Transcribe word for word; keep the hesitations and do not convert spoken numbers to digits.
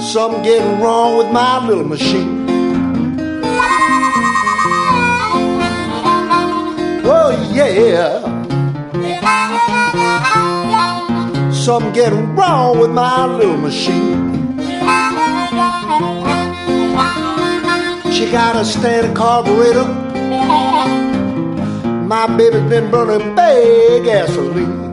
Something getting wrong with my little machine. Oh yeah. Something getting wrong with my little machine. She got a standard carburetor. My baby's been burning big gasoline.